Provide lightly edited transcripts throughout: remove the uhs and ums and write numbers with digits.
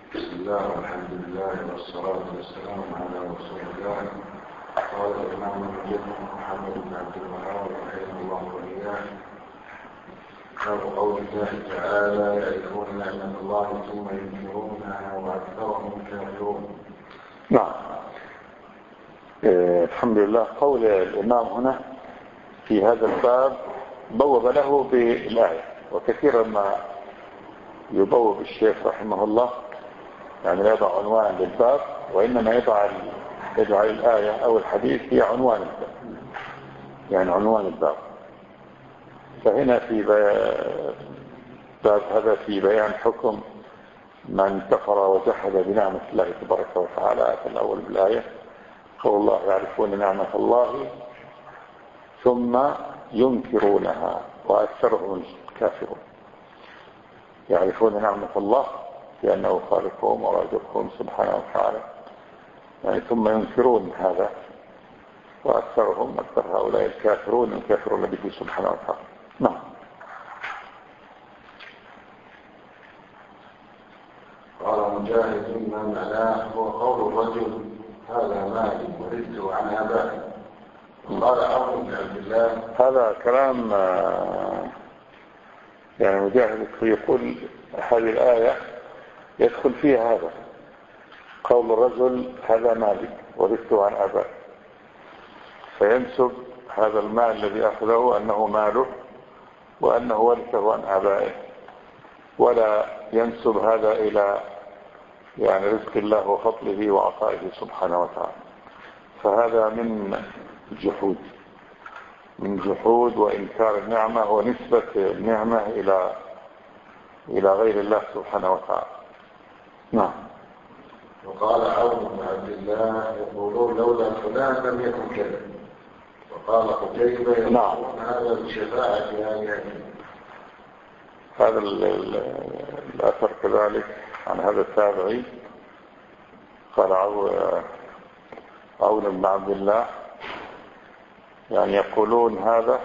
بسم الله والحمد لله والصلاة والسلام على رسول الله. قال الإمام المجد محمد بن عبد الوهاب رحمه الله وإياه: باب قول الله تعالى: يعرفون نعمة الله ثم ينكرونها وأكثرهم كافرون. نعم. الحمد لله. قول الإمام هنا في هذا الباب بوب له بالآية، وكثيرا ما يبوب الشيخ رحمه الله يعني لا يضع عنوان للباب، وإنما يضع الآية أو الحديث هي عنوان الباب، يعني عنوان الباب. فهنا في باب هذا في بيان حكم من كفر وجحد بنعمة الله تبارك وتعالى. الأول بالآية قول الله: يعرفون نعمة الله ثم ينكرونها وأكثرهم كافرون. يعرفون نعمة الله لأنه خالقهم ورازقهم سبحانه وتعالى، يعني ثم ينكرون هذا، وأكثر هؤلاء الكافرون يكافرون به سبحانه وتعالى. نعم. قال مجاهد: ما معناه؟ هو قول الرجل: هذا مالي ورثته عن آبائي. قال عمرو بن عبد الله: هذا كلام يعني مجاهد يقول هذه الآية يدخل فيها هذا قول الرجل: هذا مالي ورثته عن آبائي، فينسب هذا المال الذي أخذه أنه ماله وأنه ورثه عن آبائه، ولا ينسب هذا إلى يعني رزق الله وفضله وعطائه سبحانه وتعالى. فهذا من جحود وإنكار النعمة ونسبة النعمة إلى غير الله سبحانه وتعالى. نعم. وقال عمرو بن عبد الله: يقولون لولا فلان لم يكن كذا. وقال قتيبة: يقولون هذا بشفاعة آلهتنا. هذا الأثر كذلك عن هذا التابعي قال عون بن عبد الله يعني يقولون هذا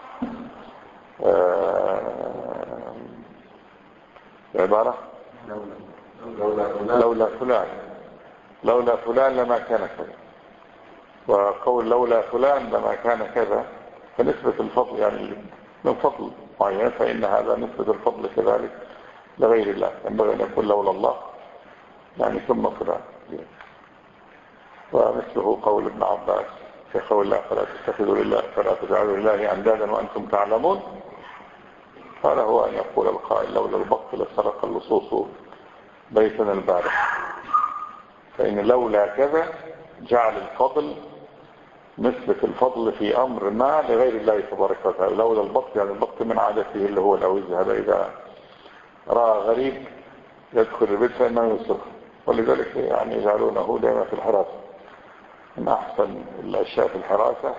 عبارة لولا فلان لما كان كذا، وقول لولا فلان لما كان كذا فنسبة الفضل يعني من فضل معين، فإن هذا نسبة الفضل كذلك لغير الله. ينبغي أن يقول لولا الله يعني ثم فلان. ومثله قول ابن عباس في قول الله: فلا تجعلوا لله أندادا وأنتم تعلمون. قال هو أن يقول القائل: لولا البط لسرق اللصوص بيتنا البارح. فإن لولا كذا جعل الفضل نسبة الفضل في أمر ما لغير الله تبارك وتعالى. لولا البط يعني البط من عادته اللي هو الأوز، هذا إذا رأى غريب يدخل البيت فإنه يصرخ، ولذلك يعني يجعلونه دائما في الحراسة. من أحسن الأشياء في الحراسة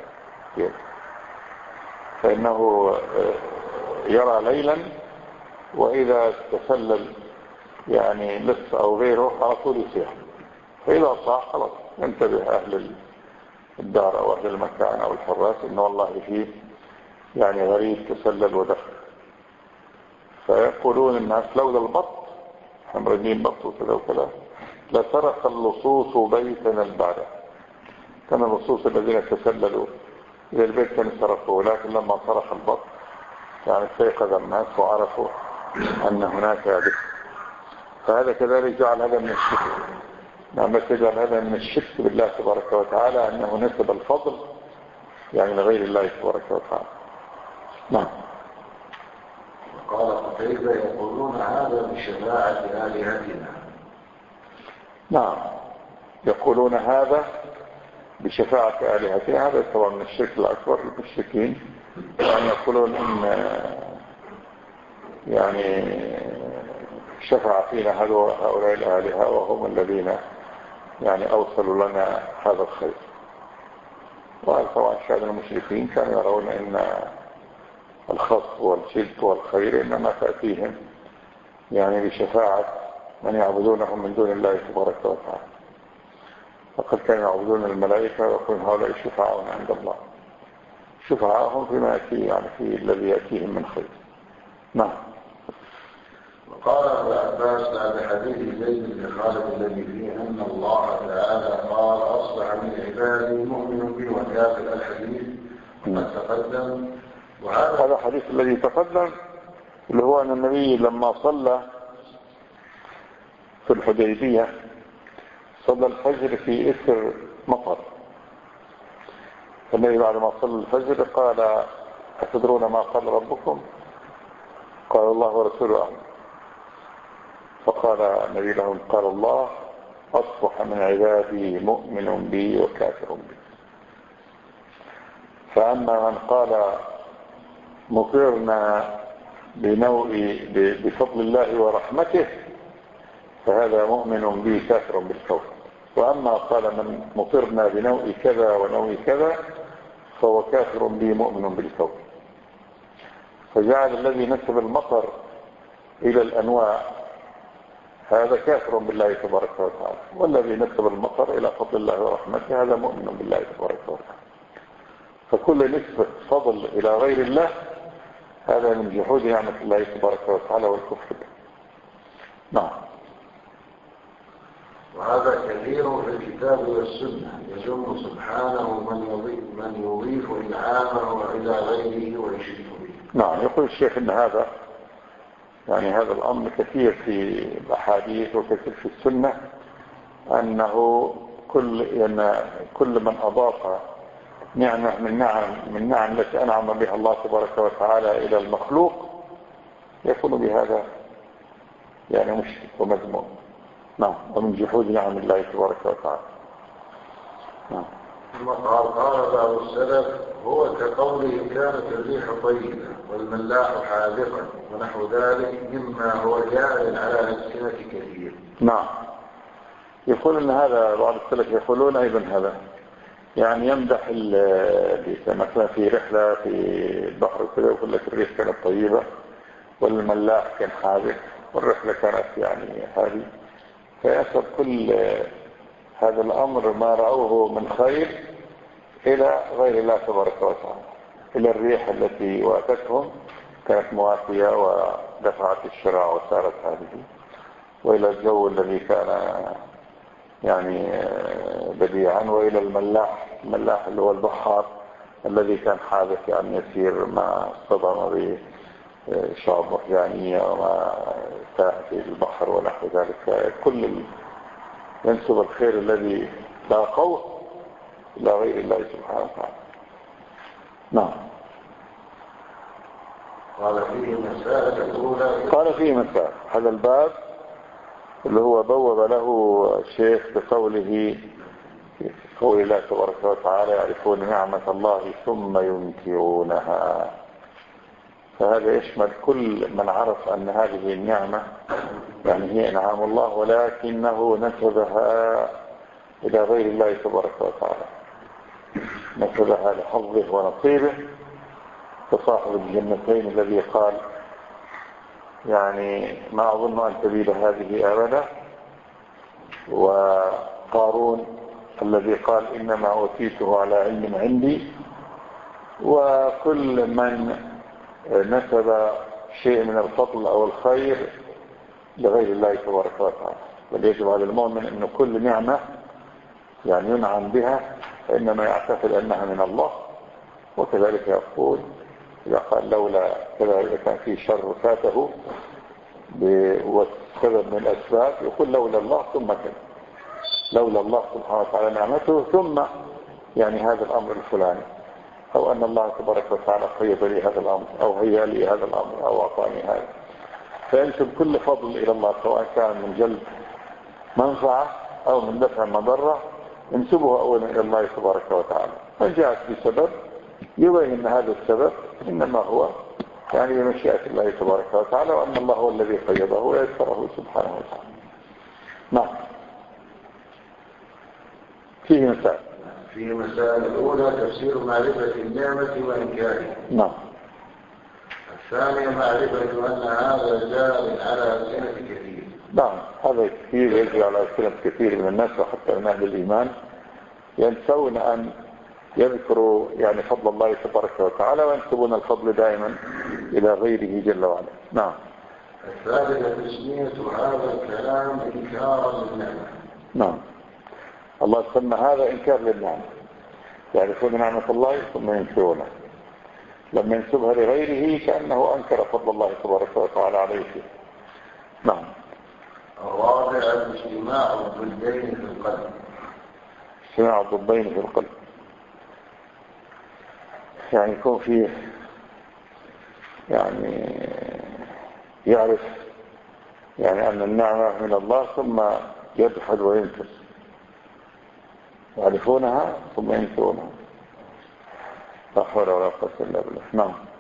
فإنه يرى ليلا، وإذا تسلل يعني لص أو غيره على طول يصيح، فإذا صاح خلاص ينتبه أهل الدار أو أهل المكان أو الحراس إن والله فيه يعني غريب تسلل ودخل. فيقولون الناس: لولا البط، حمرنين بط وكذا وكذا، لسرق اللصوص بيتنا البارح. كان اللصوص الذين تسللوا إلى البيت كانوا سرقوه، لكن لما سرق البط يعني استيقظ الناس وعرفوا أن هناك ذكر. فهذا كذلك جعل هذا من الشرك. نعم، تجعل هذا من الشرك بالله تبارك وتعالى، أنه نسب الفضل يعني لغير الله تبارك وتعالى. نعم. وقال قتيبة: يقولون هذا بشفاعة آلهتنا. نعم، يقولون هذا بشفاعة آلهتنا. هذا طبعا من الشرك الأكبر. المشركين يعني يقولون إن يعني شفع فينا هؤلاء الآلهة وهم الذين يعني أوصلوا لنا هذا الخير. وطبعا شأن المشركين كانوا يرون إن الخص والشرك والخير إنما تأتيهم يعني بشفاعة من يعبدونهم من دون الله تبارك وتعالى. فقد كانوا يعبدون الملائكة ويقولون هؤلاء شفعاؤنا عند الله. شفعاءهم فيما يأتي يعني في الذي يأتيهم من خير. نعم. وقال ابو العباس بعد حديث زيد بن خالد الذي فيه ان الله تعالى قال اصبح من عبادي مؤمن بي وكافر، الحديث قد تقدم. هذا الحديث الذي تقدم اللي هو ان النبي لما صلى في الحديبية صلى الفجر في إثر مطر، النبي بعد ما صلى الفجر قال أتدرون ما قال ربكم؟ قال الله ورسوله أعلم. فقال النبي لهم قال الله أصبح من عبادي مؤمن بي وكافر بي. فأما من قال مطرنا بفضل الله ورحمته فهذا مؤمن بي كافر بالكون. وأما قال من مطرنا بنوء كذا ونوء كذا فهو كافر بي مؤمن بالكون. فجعل الذي نسب المطر إلى الأنواع هذا كافر بالله تبارك وتعالى، والذي نسب المطر إلى فضل الله ورحمته هذا مؤمن بالله تبارك وتعالى. فكل نسبة فضل إلى غير الله هذا من جحود نعمة الله تبارك وتعالى والكفر به. نعم. وهذا كثير في الكتاب والسنة، يذم سبحانه من يضيف إنعامه إلى غيره ويشرك به. نعم. يقول الشيخ ان هذا يعني هذا الامر كثير في الاحاديث وكثير في السنة، انه كل من اضاف نعمة من نعم التي انعم بها الله تبارك وتعالى الى المخلوق يكون بهذا يعني مشرك ومذموم. نعم. ومن جحود نعم الله تبارك وتعالى. نعم. ثم قال بعض السلف هو كقوله كانت الريح طيبة والملاح حاذقا ونحو ذلك مما هو جار على ألسنة كثير. نعم. يقول ان هذا بعض السلف يقولون ايضا هذا يعني يمدح مثلا في رحلة في البحر كذا يقول لك الريح كانت طيبة والملاح كان حاذق والرحلة كانت يعني هذه، فيأخذ كل هذا الأمر ما رأوه من خير إلى غير الله تبارك وتعالى، إلى الريح التي واتتهم كانت موافية ودفعت الشرع وسارت هذه، وإلى الجو الذي كان يعني بديعا، وإلى الملاح اللي هو البحار الذي كان حادث يعني يسير ما اصطدم به شعب مرجانية وما تاه في البحر ونحو ذلك. كل ينسب الخير الذي لاقوه إلى غير الله سبحانه وتعالى. نعم. قال فيه مسائل الأولى. قال فيه مسائل. هذا الباب اللي هو بوب له الشيخ بقوله قول الله تبارك وتعالى يعرفون نعمة الله ثم ينكرونها. فهذا يشمل كل من عرف أن هذه النعمة يعني هي إنعام الله ولكنه نسبها إلى غير الله تبارك وتعالى، نسبها لحظه ونصيبه، كصاحب الجنتين الذي قال يعني ما أظن أن تبيد هذه أبدا، وقارون الذي قال إنما أوتيته على علم عندي. وكل من نسب شيء من الفضل أو الخير لغير الله تبارك وتعالى. بل يجب على المؤمن أن كل نعمة يعني ينعم بها فإنما يعتقد أنها من الله، وكذلك يقول إذا قال لولا كذا إذا كان في شر فاته بسبب من الأسباب يقول لولا الله ثم كذا، لولا الله سبحانه وتعالى نعمته ثم يعني هذا الأمر الفلاني، أو أن الله تبارك وتعالى قيض لي هذا الأمر أو هيا لي هذا الأمر أو أعطاني هذا. فينسب كل فضل إلى الله سواء كان من جلب منفعة أو من دفع مضرة ينسبه أولا إلى الله تبارك وتعالى. فجاءت بسبب يبين أن هذا السبب إنما هو يعني بمشيئة الله تبارك وتعالى، وأن الله هو الذي قيضه ويسره سبحانه وتعالى. نعم. فيه مسائل. فيه مسائل الأولى تفسير معرفة النعمة وإنكارها. نعم. الثانية معرفة أن هذا جار على ألسنة كثير. نعم. هذا كثير يجري على ألسنة كثير من الناس وحتى من أهل الإيمان ينسون أن يذكروا يعني فضل الله تبارك وتعالى وينسبون الفضل دائما إلى غيره جل وعلا. نعم. الثالثة تسمية هذا الكلام إنكارا للنعمة. نعم، الله سمى هذا إنكار للنعمة، يعرفون نعمة الله ثم ينكرونها، لما ينسبها لغيره كأنه أنكر فضل الله تبارك وتعالى عليه. نعم. الرابع اجتماع الضدين في القلب. اجتماع الضدين في القلب يعني يكون فيه يعني يعرف يعني أن النعمة من الله ثم يجحد وينكر، يعرفونها ثم ينكرونها. لا حول ولا قوة إلا بالله. نعم.